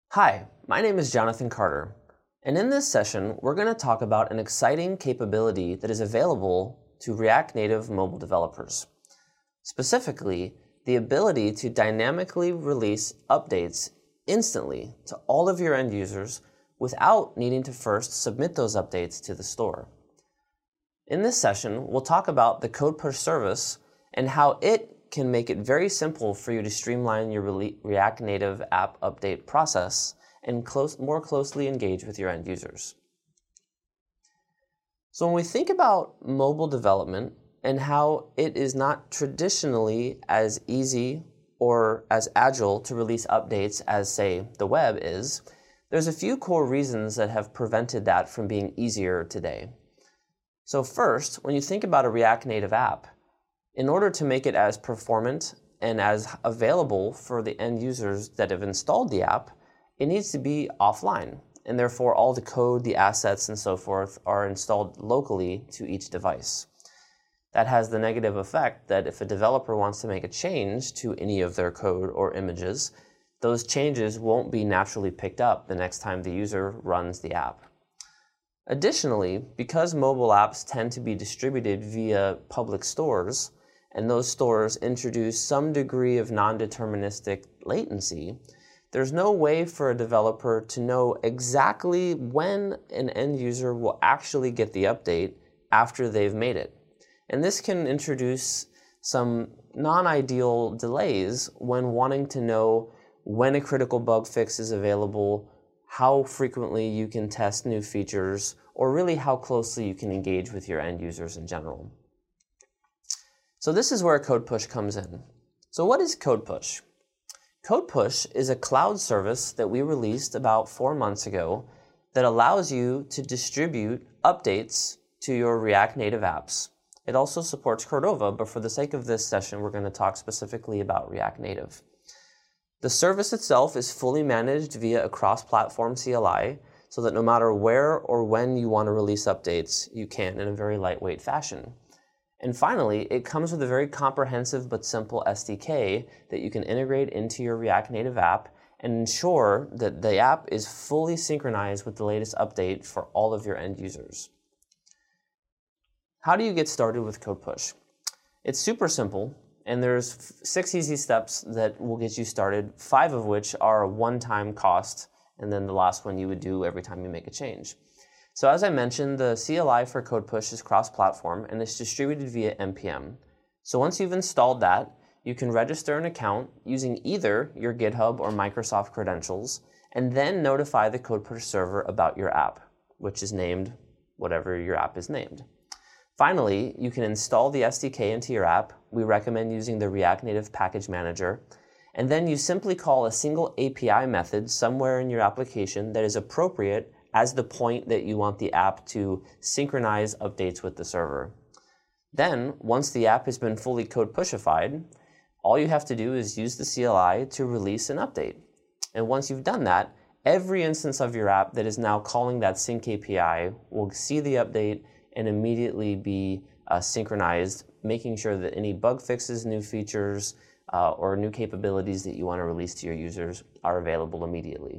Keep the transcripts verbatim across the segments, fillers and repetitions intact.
Hi, my name is Jonathan Carter, and in this session, we're going to talk about an exciting capability that is available to React Native mobile developers. Specifically, the ability to dynamically release updates instantly to all of your end users without needing to first submit those updates to the store. In this session, we'll talk about the CodePush service and how it can make it very simple for you to streamline your React Native app update process and close, more closely engage with your end users. So when we think about mobile development and how it is not traditionally as easy or as agile to release updates as, say, the web is, there's a few core reasons that have prevented that from being easier today. So first, when you think about a React Native app, in order to make it as performant and as available for the end users that have installed the app, it needs to be offline, and therefore all the code, the assets, and so forth are installed locally to each device. That has the negative effect that if a developer wants to make a change to any of their code or images, those changes won't be naturally picked up the next time the user runs the app. Additionally, because mobile apps tend to be distributed via public stores, and those stores introduce some degree of non-deterministic latency, there's no way for a developer to know exactly when an end user will actually get the update after they've made it. And this can introduce some non-ideal delays when wanting to know when a critical bug fix is available, how frequently you can test new features, or really how closely you can engage with your end users in general. So this is where CodePush comes in. So what is CodePush? CodePush is a cloud service that we released about four months ago that allows you to distribute updates to your React Native apps. It also supports Cordova, but for the sake of this session, we're going to talk specifically about React Native. The service itself is fully managed via a cross-platform C L I, so that no matter where or when you want to release updates, you can in a very lightweight fashion. And finally, it comes with a very comprehensive but simple S D K that you can integrate into your React Native app and ensure that the app is fully synchronized with the latest update for all of your end users. How do you get started with CodePush? It's super simple, and there's six easy steps that will get you started, five of which are a one-time cost, and then the last one you would do every time you make a change. So as I mentioned, the C L I for CodePush is cross-platform, and it's distributed via N P M. So once you've installed that, you can register an account using either your GitHub or Microsoft credentials, and then notify the CodePush server about your app, which is named whatever your app is named. Finally, you can install the S D K into your app. We recommend using the React Native Package Manager. And then you simply call a single A P I method somewhere in your application that is appropriate as the point that you want the app to synchronize updates with the server. Then, once the app has been fully CodePushified, all you have to do is use the C L I to release an update. And once you've done that, every instance of your app that is now calling that sync A P I will see the update and immediately be uh, synchronized, making sure that any bug fixes, new features, uh, or new capabilities that you want to release to your users are available immediately.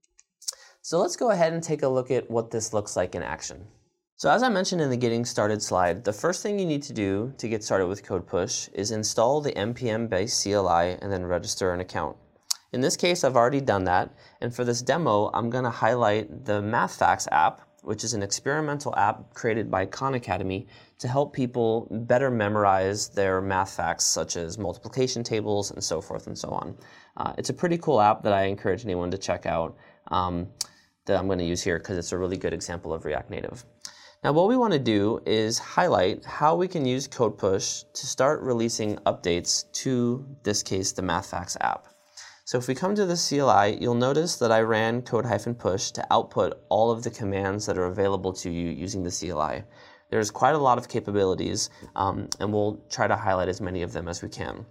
So let's go ahead and take a look at what this looks like in action. So as I mentioned in the Getting Started slide, the first thing you need to do to get started with CodePush is install the N P M-based C L I and then register an account. In this case, I've already done that, and for this demo, I'm going to highlight the MathFacts app, which is an experimental app created by Khan Academy to help people better memorize their math facts, such as multiplication tables and so forth and so on. Uh, it's a pretty cool app that I encourage anyone to check out. Um, that I'm going to use here because it's a really good example of React Native. Now what we want to do is highlight how we can use CodePush to start releasing updates to, this case, the MathFacts app. So if we come to the C L I, you'll notice that I ran code-push to output all of the commands that are available to you using the C L I. There's quite a lot of capabilities, um, and we'll try to highlight as many of them as we can.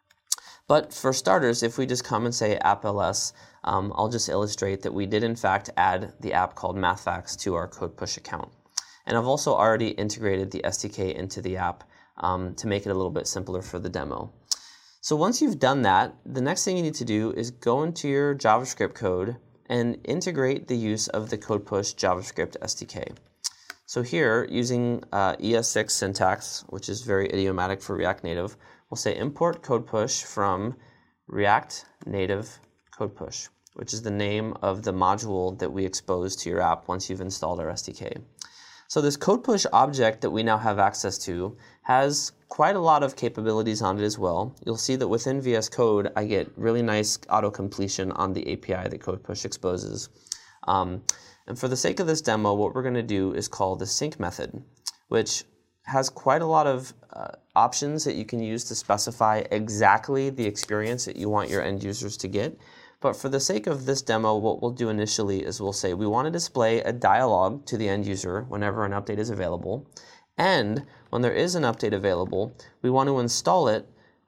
But for starters, if we just come and say app.ls, um, I'll just illustrate that we did in fact add the app called MathFacts to our CodePush account. And I've also already integrated the S D K into the app um, to make it a little bit simpler for the demo. So once you've done that, the next thing you need to do is go into your JavaScript code and integrate the use of the CodePush JavaScript S D K. So here, using uh, E S six syntax, which is very idiomatic for React Native, we'll say import CodePush from React Native CodePush, which is the name of the module that we expose to your app once you've installed our S D K. So this CodePush object that we now have access to has quite a lot of capabilities on it as well. You'll see that within V S Code, I get really nice auto-completion on the A P I that CodePush exposes. Um, and for the sake of this demo, what we're going to do is call the sync method, which has quite a lot of uh, options that you can use to specify exactly the experience that you want your end users to get. But for the sake of this demo, what we'll do initially is we'll say we want to display a dialog to the end user whenever an update is available. And when there is an update available, we want to install it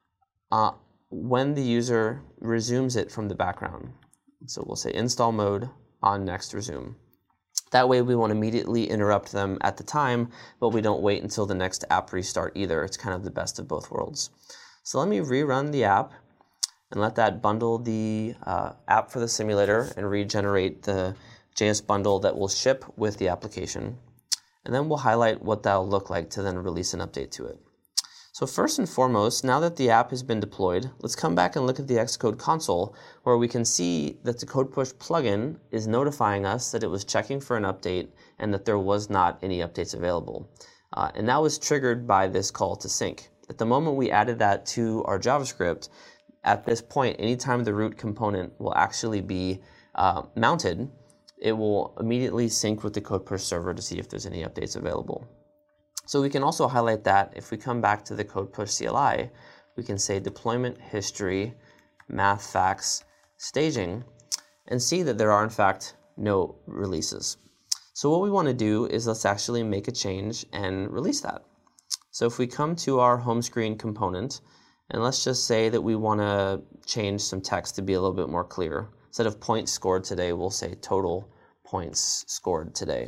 uh, when the user resumes it from the background. So we'll say install mode on next resume. That way we won't immediately interrupt them at the time, but we don't wait until the next app restart either. It's kind of the best of both worlds. So let me rerun the app and let that bundle the uh, app for the simulator and regenerate the J S bundle that will ship with the application. And then we'll highlight what that'll look like to then release an update to it. So first and foremost, now that the app has been deployed, let's come back and look at the Xcode console, where we can see that the CodePush plugin is notifying us that it was checking for an update and that there was not any updates available. Uh, and that was triggered by this call to sync. At the moment we added that to our JavaScript, at this point, anytime the root component will actually be uh, mounted, it will immediately sync with the CodePush server to see if there's any updates available. So we can also highlight that if we come back to the CodePush C L I, we can say deployment history, math facts, staging, and see that there are in fact no releases. So what we want to do is let's actually make a change and release that. So if we come to our home screen component, and let's just say that we want to change some text to be a little bit more clear. Instead of points scored today, we'll say total points scored today.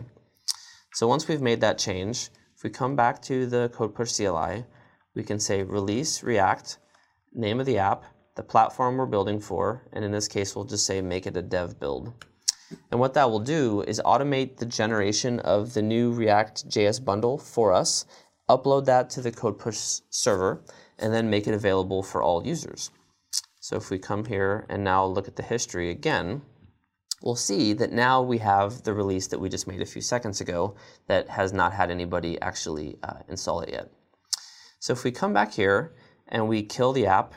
So once we've made that change, if we come back to the CodePush C L I, we can say release React, name of the app, the platform we're building for, and in this case, we'll just say make it a dev build. And what that will do is automate the generation of the new React J S bundle for us, upload that to the CodePush server, and then make it available for all users. So if we come here and now look at the history again, we'll see that now we have the release that we just made a few seconds ago that has not had anybody actually uh, install it yet. So if we come back here and we kill the app,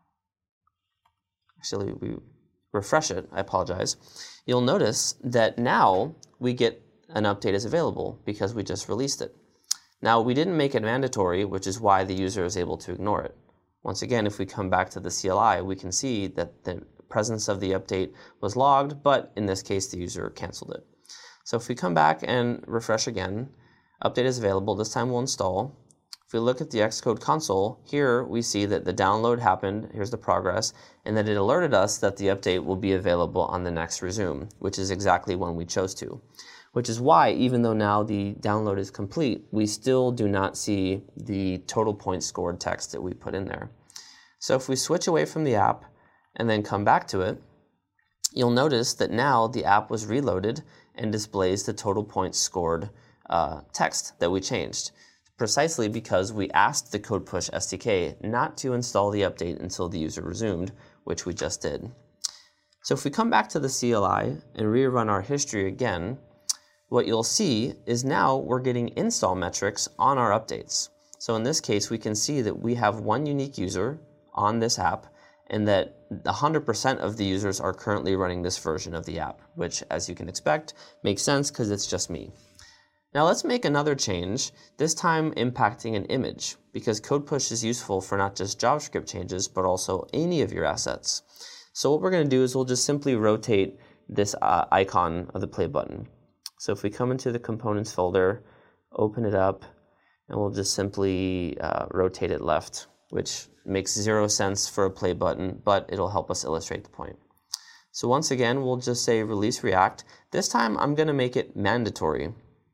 actually we refresh it, I apologize, you'll notice that now we get an update is available because we just released it. Now, we didn't make it mandatory, which is why the user is able to ignore it. Once again, if we come back to the C L I, we can see that the presence of the update was logged, but in this case, the user canceled it. So if we come back and refresh again, update is available. This time we'll install. If we look at the Xcode console, here we see that the download happened, here's the progress, and that it alerted us that the update will be available on the next resume, which is exactly when we chose to. Which is why, even though now the download is complete, we still do not see the total points scored text that we put in there. So if we switch away from the app and then come back to it, you'll notice that now the app was reloaded and displays the total points scored uh, text that we changed, precisely because we asked the CodePush S D K not to install the update until the user resumed, which we just did. So if we come back to the C L I and rerun our history again, what you'll see is now we're getting install metrics on our updates. So in this case, we can see that we have one unique user on this app and that one hundred percent of the users are currently running this version of the app, which, as you can expect, makes sense because it's just me. Now let's make another change, this time impacting an image, because CodePush is useful for not just JavaScript changes, but also any of your assets. So what we're going to do is we'll just simply rotate this uh, icon of the play button. So if we come into the components folder, open it up, and we'll just simply uh, rotate it left, which makes zero sense for a play button, but it'll help us illustrate the point. So once again, we'll just say release React. This time I'm going to make it mandatory.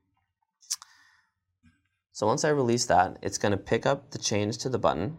So once I release that, it's going to pick up the change to the button,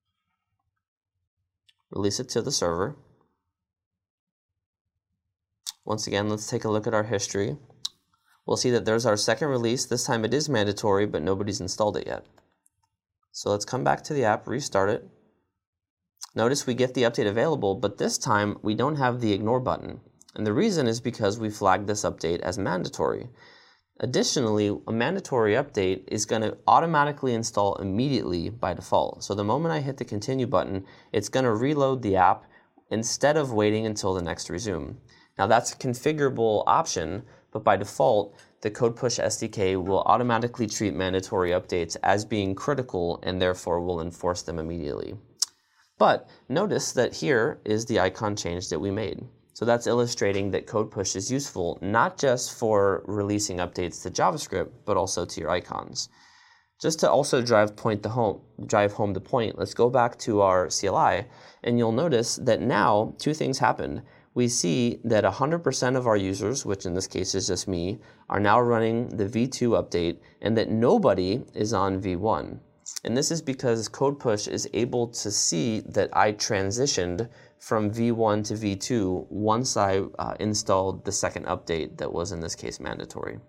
release it to the server, Once again, let's take a look at our history. We'll see that there's our second release. This time it is mandatory, but nobody's installed it yet. So let's come back to the app, restart it. Notice we get the update available, but this time we don't have the ignore button. And the reason is because we flagged this update as mandatory. Additionally, a mandatory update is going to automatically install immediately by default. So the moment I hit the continue button, it's going to reload the app instead of waiting until the next resume. Now that's a configurable option, but by default, the CodePush S D K will automatically treat mandatory updates as being critical and therefore will enforce them immediately. But notice that here is the icon change that we made. So that's illustrating that CodePush is useful not just for releasing updates to JavaScript, but also to your icons. Just to also drive point the home, drive home the point, let's go back to our C L I, and you'll notice that now two things happened. We see that one hundred percent of our users, which in this case is just me, are now running the V two update, and that nobody is on V one. And this is because CodePush is able to see that I transitioned from V one to V two once I uh, installed the second update that was in this case mandatory.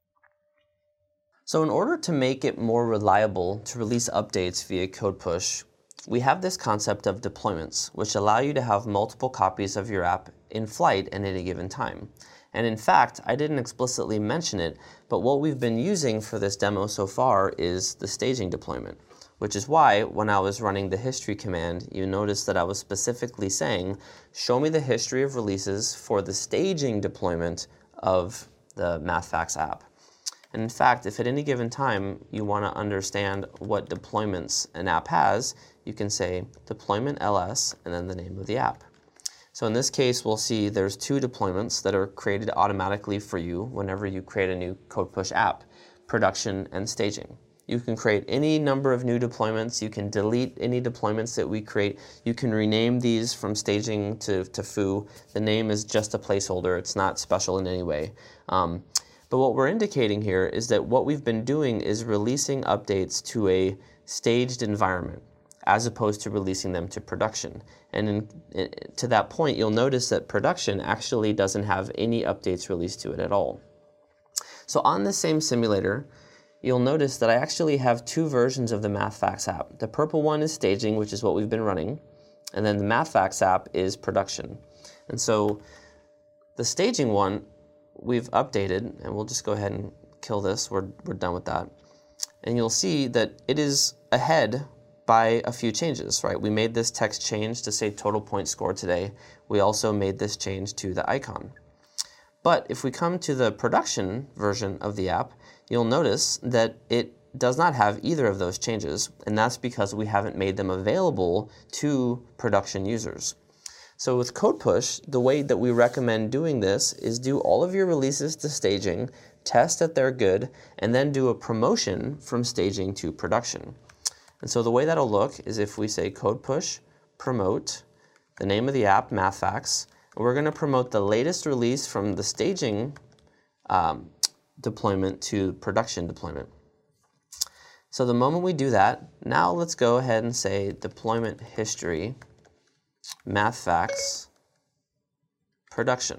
So in order to make it more reliable to release updates via CodePush, we have this concept of deployments, which allow you to have multiple copies of your app in flight at any given time. And in fact, I didn't explicitly mention it, but what we've been using for this demo so far is the staging deployment, which is why when I was running the history command, you noticed that I was specifically saying, show me the history of releases for the staging deployment of the MathFax app. And in fact, if at any given time you want to understand what deployments an app has, you can say deployment ls and then the name of the app. So in this case, we'll see there's two deployments that are created automatically for you whenever you create a new CodePush app, production and staging. You can create any number of new deployments. You can delete any deployments that we create. You can rename these from staging to, to foo. The name is just a placeholder. It's not special in any way. Um, but what we're indicating here is that what we've been doing is releasing updates to a staged environment, as opposed to releasing them to production. And in, in, to that point, you'll notice that production actually doesn't have any updates released to it at all. So on the same simulator, you'll notice that I actually have two versions of the MathFax app. The purple one is staging, which is what we've been running, and then the MathFax app is production. And so the staging one we've updated, and we'll just go ahead and kill this. We're, we're done with that. And you'll see that it is ahead by a few changes, right? We made this text change to say total points scored today. We also made this change to the icon. But if we come to the production version of the app, you'll notice that it does not have either of those changes, and that's because we haven't made them available to production users. So with CodePush, the way that we recommend doing this is do all of your releases to staging, test that they're good, and then do a promotion from staging to production. And so the way that'll look is if we say CodePush, promote, the name of the app, MathFax, and we're going to promote the latest release from the staging um, deployment to production deployment. So the moment we do that, now let's go ahead and say deployment history, MathFax, production.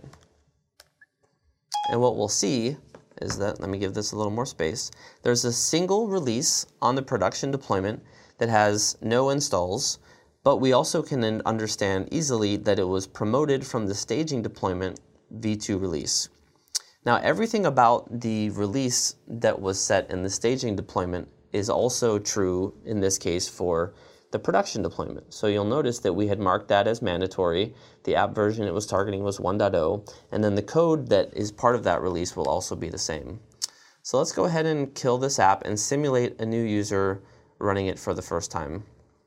And what we'll see is that, let me give this a little more space, there's a single release on the production deployment that has no installs, but we also can understand easily that it was promoted from the staging deployment V two release. Now everything about the release that was set in the staging deployment is also true in this case for the production deployment. So you'll notice that we had marked that as mandatory. The app version it was targeting was one point oh, and then the code that is part of that release will also be the same. So let's go ahead and kill this app and simulate a new user running it for the first time.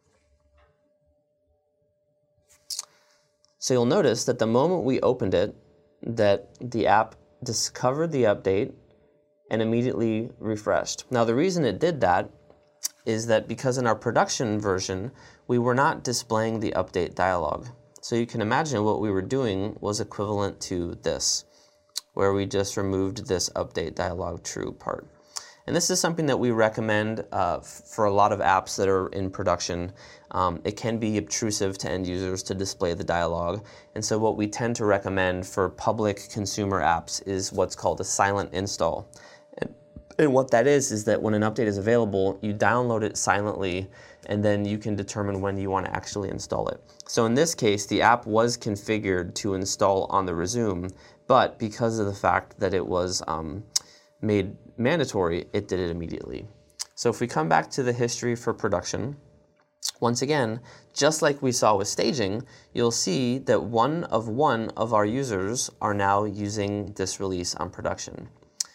So you'll notice that the moment we opened it, that the app discovered the update and immediately refreshed. Now the reason it did that is that because in our production version, we were not displaying the update dialog. So you can imagine what we were doing was equivalent to this, where we just removed this update dialog true part. And this is something that we recommend uh, for a lot of apps that are in production. Um, it can be obtrusive to end users to display the dialog. And so what we tend to recommend for public consumer apps is what's called a silent install. And, and what that is, is that when an update is available, you download it silently, and then you can determine when you want to actually install it. So in this case, the app was configured to install on the resume, but because of the fact that it was um, made mandatory, it did it immediately. So if we come back to the history for production, once again, just like we saw with staging, you'll see that one of one of our users are now using this release on production.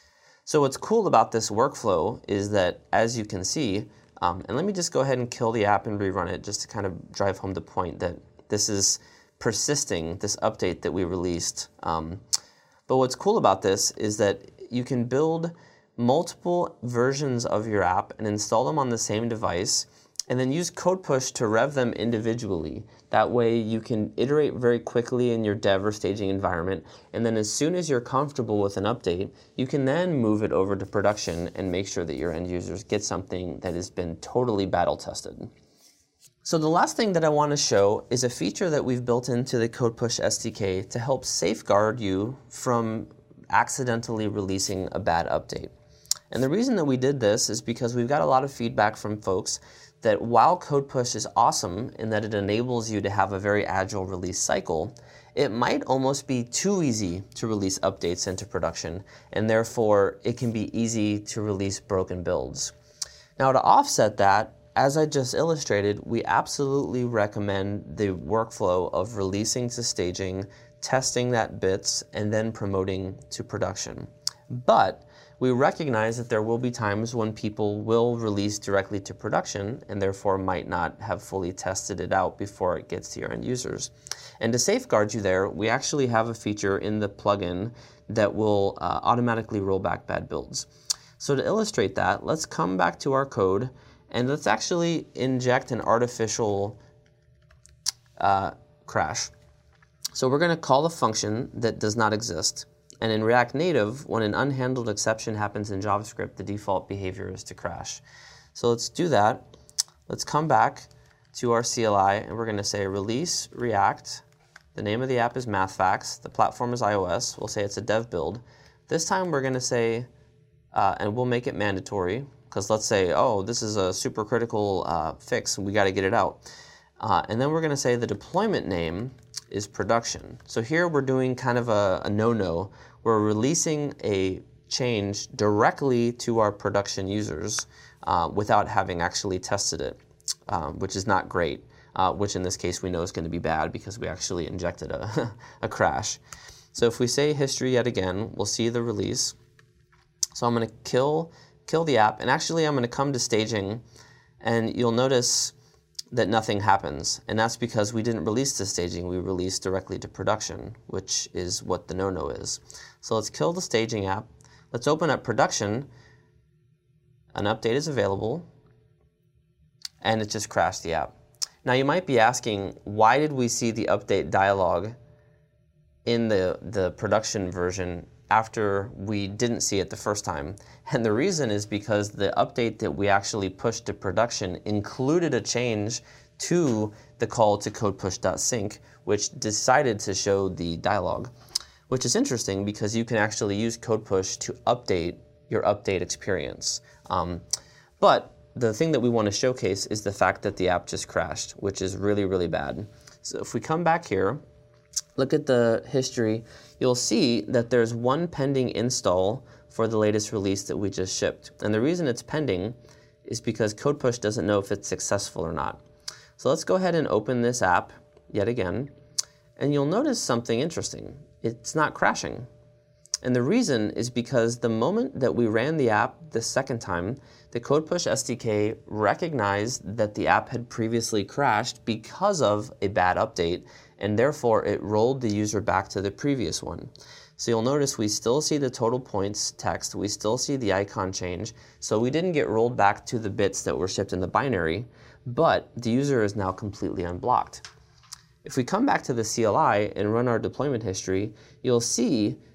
So what's cool about this workflow is that, as you can see, um, and let me just go ahead and kill the app and rerun it just to kind of drive home the point that this is persisting, this update that we released. Um, but what's cool about this is that you can build multiple versions of your app and install them on the same device, and then use CodePush to rev them individually. That way you can iterate very quickly in your dev or staging environment, and then as soon as you're comfortable with an update, you can then move it over to production and make sure that your end users get something that has been totally battle tested. So the last thing that I want to show is a feature that we've built into the CodePush S D K to help safeguard you from accidentally releasing a bad update. And the reason that we did this is because we've got a lot of feedback from folks that while CodePush is awesome in that it enables you to have a very agile release cycle, it might almost be too easy to release updates into production, and therefore it can be easy to release broken builds. Now, to offset that, as I just illustrated, we absolutely recommend the workflow of releasing to staging, testing that bits, and then promoting to production. But we recognize that there will be times when people will release directly to production and therefore might not have fully tested it out before it gets to your end users. And to safeguard you there, we actually have a feature in the plugin that will uh, automatically roll back bad builds. So to illustrate that, let's come back to our code and let's actually inject an artificial uh, crash. So we're going to call a function that does not exist. And in React Native, when an unhandled exception happens in JavaScript, the default behavior is to crash. So let's do that. Let's come back to our C L I, and we're going to say release React. The name of the app is MathFacts. The platform is iOS. We'll say it's a dev build. This time we're going to say, uh, and we'll make it mandatory, because let's say, oh, this is a super critical uh, fix, and we got to get it out. Uh, and then we're going to say the deployment name is production. So here we're doing kind of a, a no-no. We're releasing a change directly to our production users uh, without having actually tested it, um, which is not great, uh, which in this case we know is going to be bad because we actually injected a, a crash. So if we say history yet again, we'll see the release. So I'm going to kill, kill the app, and actually I'm going to come to staging, and you'll notice that nothing happens, and that's because we didn't release to staging, we released directly to production, which is what the no-no is. So let's kill the staging app, let's open up production, an update is available, and it just crashed the app. Now you might be asking, why did we see the update dialog in the, the production version after we didn't see it the first time? And the reason is because the update that we actually pushed to production included a change to the call to codepush.sync, which decided to show the dialog, which is interesting because you can actually use CodePush to update your update experience. Um, but the thing that we want to showcase is the fact that the app just crashed, which is really, really bad. So if we come back here, look at the history, you'll see that there's one pending install for the latest release that we just shipped. And the reason it's pending is because CodePush doesn't know if it's successful or not. So let's go ahead and open this app yet again, and you'll notice something interesting. It's not crashing. And the reason is because the moment that we ran the app the second time, the CodePush S D K recognized that the app had previously crashed because of a bad update, and therefore it rolled the user back to the previous one. So you'll notice we still see the total points text, we still see the icon change, so we didn't get rolled back to the bits that were shipped in the binary, but the user is now completely unblocked. If we come back to the C L I and run our deployment history, you'll see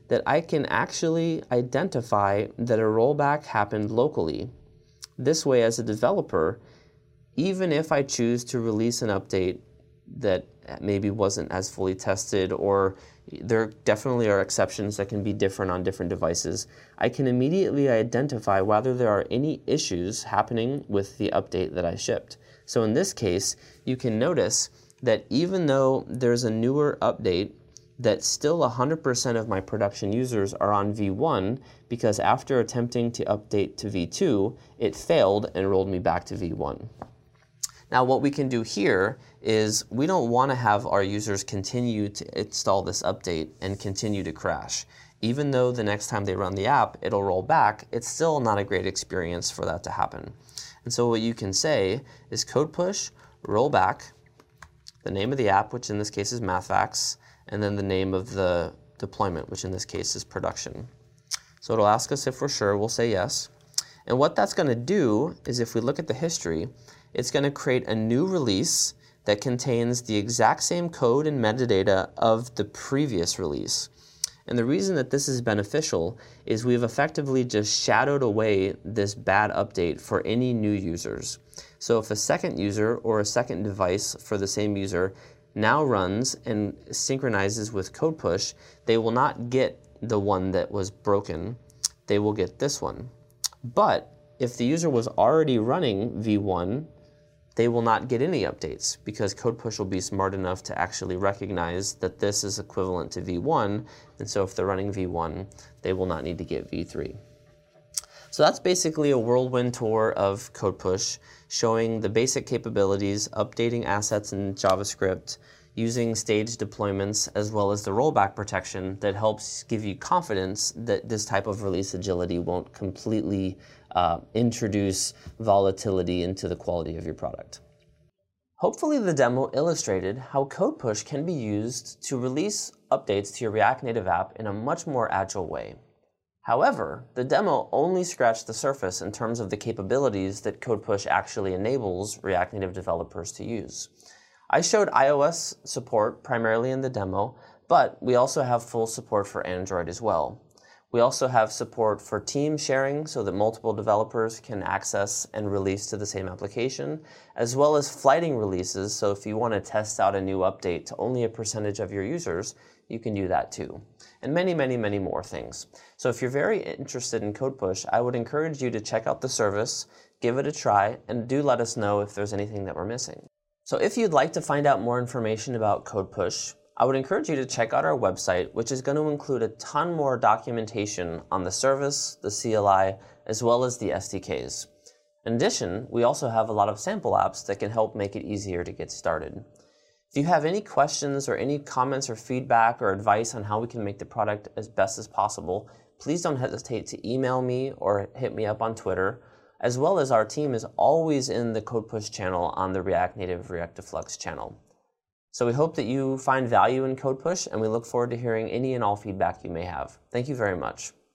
that I can actually identify that a rollback happened locally. This way, as a developer, even if I choose to release an update that maybe wasn't as fully tested, or there definitely are exceptions that can be different on different devices, I can immediately identify whether there are any issues happening with the update that I shipped. So in this case, you can notice that even though there's a newer update, that still one hundred percent of my production users are on V one, because after attempting to update to V two, it failed and rolled me back to V one. Now what we can do here is we don't want to have our users continue to install this update and continue to crash. Even though the next time they run the app, it'll roll back, it's still not a great experience for that to happen. And so what you can say is code push, roll back, the name of the app, which in this case is MathVax, and then the name of the deployment, which in this case is production. So it'll ask us if we're sure, we'll say yes. And what that's going to do is, if we look at the history, it's going to create a new release that contains the exact same code and metadata of the previous release. And the reason that this is beneficial is we've effectively just shadowed away this bad update for any new users. So if a second user or a second device for the same user now runs and synchronizes with code push, they will not get the one that was broken, they will get this one. But if the user was already running V one, they will not get any updates, because code push will be smart enough to actually recognize that this is equivalent to V one, and so if they're running V one, they will not need to get V three. So that's basically a whirlwind tour of code push, showing the basic capabilities, updating assets in JavaScript, using staged deployments, as well as the rollback protection that helps give you confidence that this type of release agility won't completely uh, introduce volatility into the quality of your product. Hopefully the demo illustrated how code push can be used to release updates to your React Native app in a much more agile way. However, the demo only scratched the surface in terms of the capabilities that code push actually enables React Native developers to use. I showed iOS support primarily in the demo, but we also have full support for Android as well. We also have support for team sharing so that multiple developers can access and release to the same application, as well as flighting releases, so if you want to test out a new update to only a percentage of your users, you can do that too. And many, many, many more things. So if you're very interested in code push, I would encourage you to check out the service, give it a try, and do let us know if there's anything that we're missing. So if you'd like to find out more information about code push, I would encourage you to check out our website, which is going to include a ton more documentation on the service, the C L I, as well as the S D Ks. In addition, we also have a lot of sample apps that can help make it easier to get started. If you have any questions or any comments or feedback or advice on how we can make the product as best as possible, please don't hesitate to email me or hit me up on Twitter, as well as our team is always in the Code Push channel on the React Native React to Flux channel. So we hope that you find value in Code Push, and we look forward to hearing any and all feedback you may have. Thank you very much.